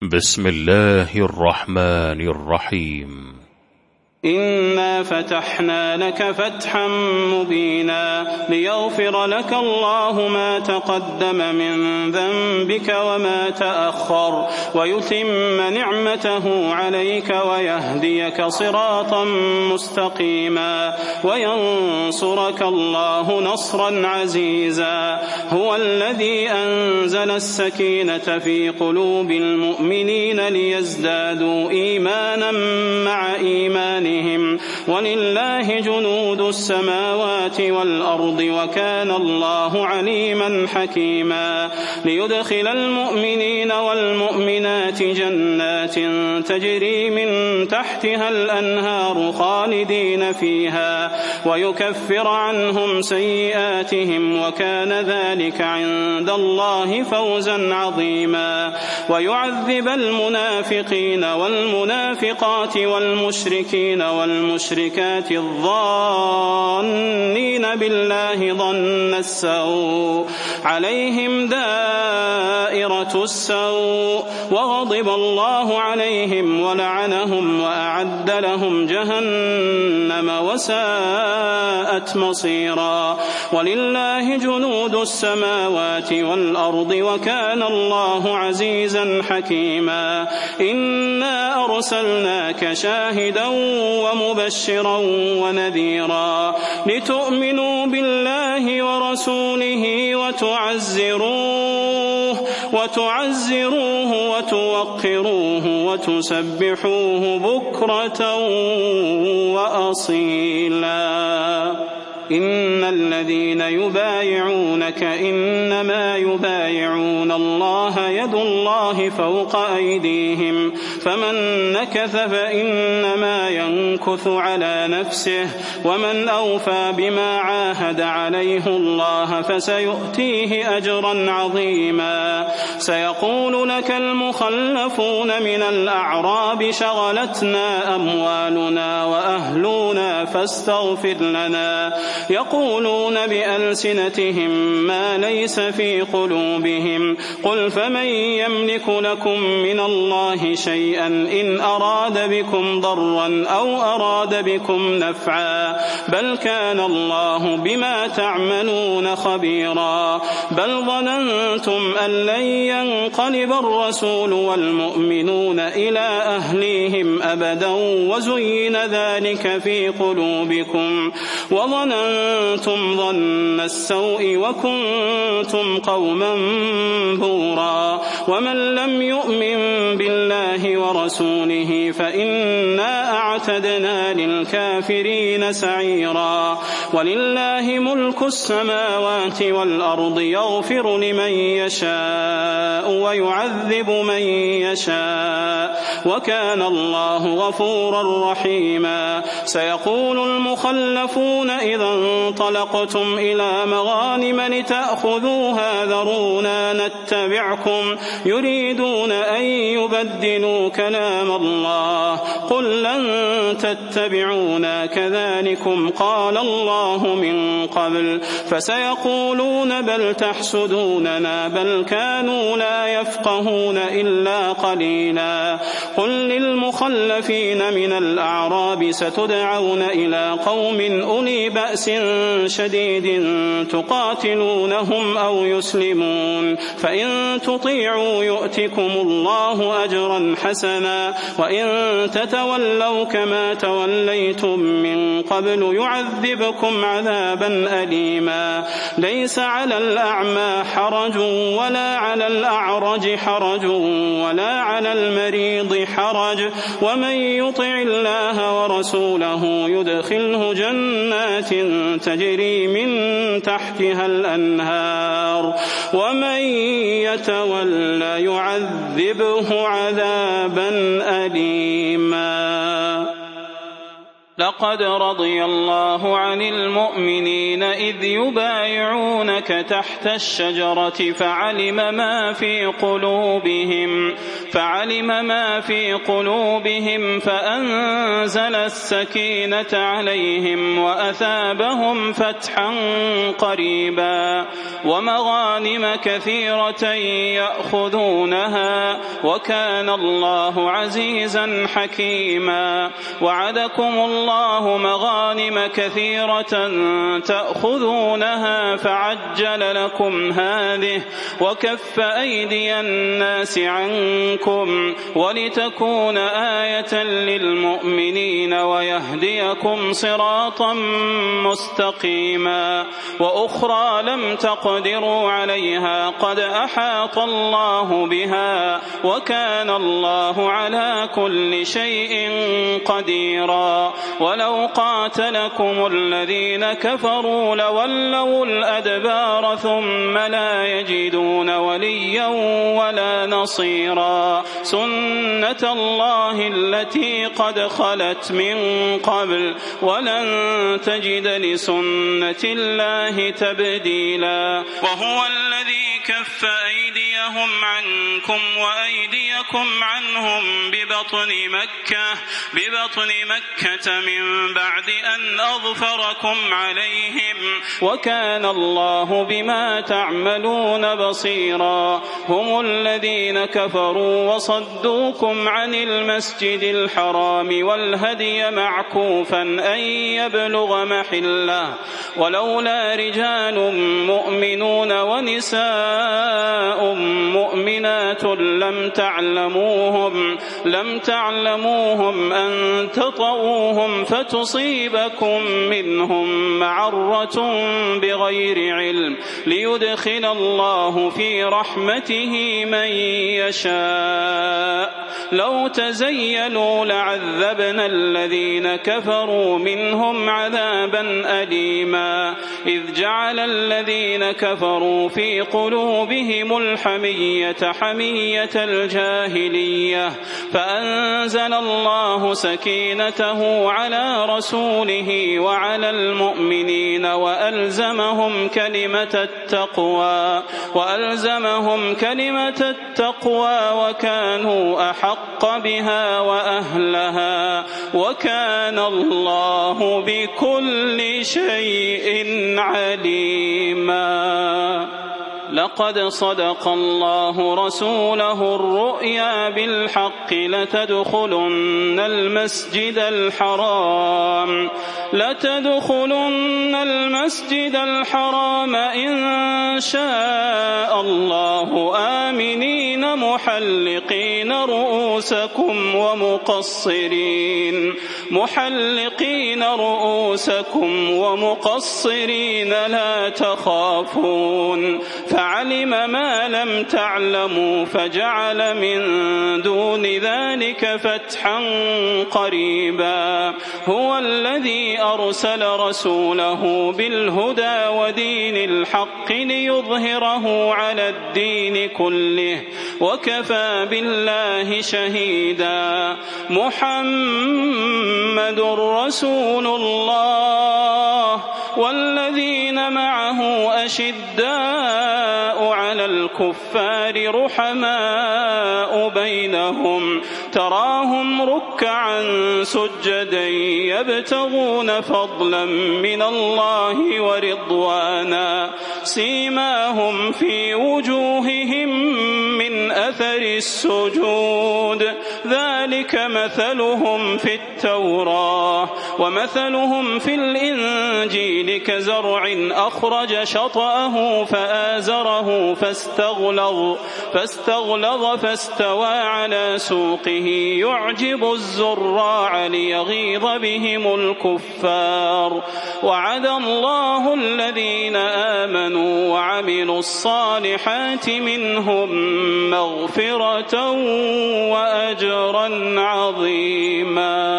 بسم الله الرحمن الرحيم. إنا فتحنا لك فتحا مبينا ليغفر لك الله ما تقدم من ذنبك وما تأخر ويتم نعمته عليك ويهديك صراطا مستقيما وينصرك الله نصرا عزيزا. هو الذي أنزل السكينة في قلوب المؤمنين ليزدادوا إيمانا مع إيمانهم ولله جنود السماوات والأرض وكان الله عليما حكيما. ليدخل المؤمنين والمؤمنات جنات تجري من تحتها الأنهار خالدين فيها ويكفر عنهم سيئاتهم وكان ذلك عند الله فوزا عظيما. ويعذب المنافقين والمنافقات والمشركين والمشركات الظانين بالله ظن السوء عليهم دائرة السوء وغضب الله عليهم ولعنهم وأعد لهم جهنم وساءت مصيرا. ولله جنود السماوات والأرض وكان الله عزيزا حكيما. إنا أرسلناك شاهدا ومبشرا ونذيرا لتؤمنوا بالله ورسوله وتعزروه وتوقروه وتسبحوه بكرة وأصيلا. إن الذين يبايعونك إنما يبايعون الله يد الله فوق أيديهم فمن نكث فإنما ينكث على نفسه ومن أوفى بما عاهد عليه الله فسيؤتيه أجرا عظيما. سيقول لك المخلفون من الأعراب شغلتنا أموالنا وأهلنا فاستغفر لنا. يقولون بألسنتهم ما ليس في قلوبهم قل فمن يملك لكم من الله شيئا إن أراد بكم ضرا أو أراد بكم نفعا بل كان الله بما تعملون خبيرا. بل ظننتم أن لن ينقلب الرسول والمؤمنون إلى أهليهم أبدا وزين ذلك في قلوبكم وظننتم ظن السوء وكنتم قوما بورا. ومن لم يؤمن بالله ورسوله فإنا أعتدنا للكافرين سعيرا. ولله ملك السماوات والأرض يغفر لمن يشاء ويعذب من يشاء وكان الله غفورا رحيما. سيقول المخلفون إذا انطلقتم إلى مغانم لتأخذوها ذرونا نتبعكم يريدون أن يبدلوا كلام الله قل لن تتبعونا كذلكم قال الله من قبل فسيقولون بل تحسدوننا بل كانوا لا يفقهون إلا قليلا. قل للمخلفين من الأعراب ستدعون إلى قوم أولي بأس شديد تقاتلونهم أو يسلمون فإن تطيعوا يؤتكم الله أجرا حسنا وإن تتولوا كما توليتم من قبل يعذبكم عذابا أليما. ليس على الأعمى حرج ولا على الأعرج حرج ولا على المريض حرج ومن يطع الله ورسوله يدخله جنات تجري من تحتها الأنهار ومن يتولى يعذبه عذابا أليما. لقد رضي الله عن المؤمنين إذ يبايعونك تحت الشجرة فعلم ما في قلوبهم فأنزل السكينة عليهم وأثابهم فتحا قريبا ومغانم كثيرة يأخذونها وكان الله عزيزا حكيما. وعدكم الله مغانم كثيرة تأخذونها فعجل لكم هذه وكف أيدي الناس عنكم ولتكون آية للمؤمنين ويهديكم صراطا مستقيما. وأخرى لم تقدروا عليها قد أحاط الله بها وكان الله على كل شيء قديرا. ولو قاتلكم الذين كفروا لولوا الأدبار ثم لا يجدون وليا ولا نصيرا. سنة الله التي قد خلت من قبل ولن تجد لسنة الله تبديلا. وهو الذي كف أيديهم عنكم وأيديكم عنهم ببطن مكة من بعد أن أظفركم عليهم وكان الله بما تعملون بصيرا. هم الذين كفروا وصدوكم عن المسجد الحرام والهدي معكوفا أن يبلغ محله ولولا رجال مؤمنون ونساء مؤمنات لم تعلموهم أن تطؤوهم فتصيبكم منهم معرة بغير علم ليدخل الله في رحمته من يشاء. لو تزيلوا لعذبنا الذين كفروا منهم عذابا أليما. إذ جعل الذين كفروا في قلوبهم الحمية حمية الجاهلية فأنزل الله سكينته على رسوله وعلى المؤمنين وألزمهم كلمة التقوى وكانوا أحق بها وأهلها وكان الله بكل شيء عليما. لقد صدق الله رسوله الرؤيا بالحق لتدخلن المسجد الحرام إن شاء الله آمنين محلقين رؤوسكم ومقصرين لا تخافون فعلم ما لم تعلموا فجعل من دون ذلك فتحا قريبا. هو الذي أرسل رسوله بالهدى ودين الحق ليظهره على الدين كله وكفى بالله شهيدا. محمد رسول الله والذين معه أشداء على الكفار رحماء بينهم تراهم ركعا سجدا يبتغون فضلا من الله ورضوانا سيماهم في وجوههم من أثر السجود ذلك مثلهم في التوراة ومثلهم في الإنجيل كزرع أخرج شطأه فآزره فاستغلظ فاستوى على سوقه يعجب الزراع ليغيظ بهم الكفار. وعد الله الذين آمنوا وعملوا الصالحات منهم مغفرة وأجرا عظيما.